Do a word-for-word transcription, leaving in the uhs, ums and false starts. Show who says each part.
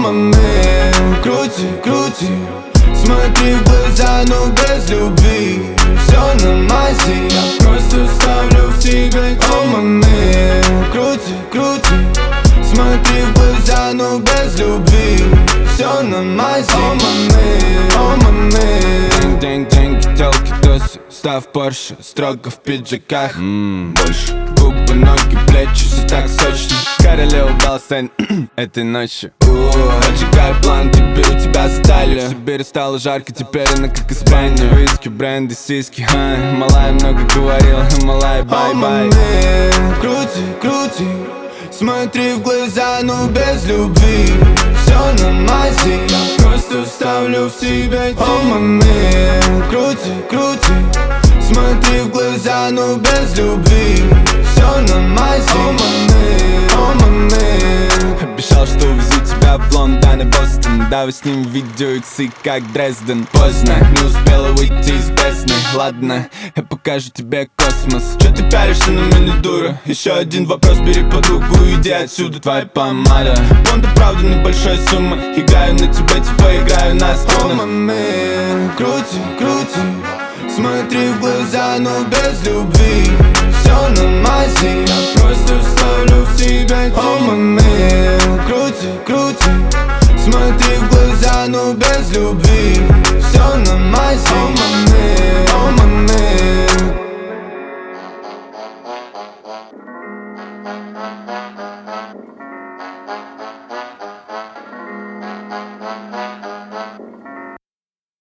Speaker 1: маме, крути, крути, смотри в глаза, но без любви. Все на мази, я просто ставлю в тебе. О, маме, крути, крути, смотри в глаза, но без любви. Все на мази. О, маме, о, маме. День, деньги, телки, досы, став Порше, строго в пиджаках. Ммм, больше губы, ноги, плечи, все так сочно. Королева Балстейн этой ночью. Поджигаю план, теперь у тебя стали. В Сибири стало жарко, теперь она как Испания. Виски, бренды, сиськи, ай. Малая много говорила, малая, бай-бай. Крути, крути, смотри в глаза, но без любви. Все на мази, я просто вставлю в тебя. О, маме, крути, крути, смотри в глаза, но без любви. Все на мази. О, маме, о, маме. Обещал, что увезу тебя в Лондон и Бостон. Давай снимем видео иксы, как Дрезден. Поздно, не успела выйти из бездны. Ладно, я покажу тебе космос. Чё ты пялишься на меня, дура? Еще один вопрос, бери подругу, иди отсюда. Твоя помада, фонда правда небольшой суммы. Играю на тебя, типа играю на струнах. О, маме, крути, крути, смотри в глаза, но без любви. Все на мази, я просто вставлю в тебя. О, маме, крути, крути, смотри в глаза, но без любви. Все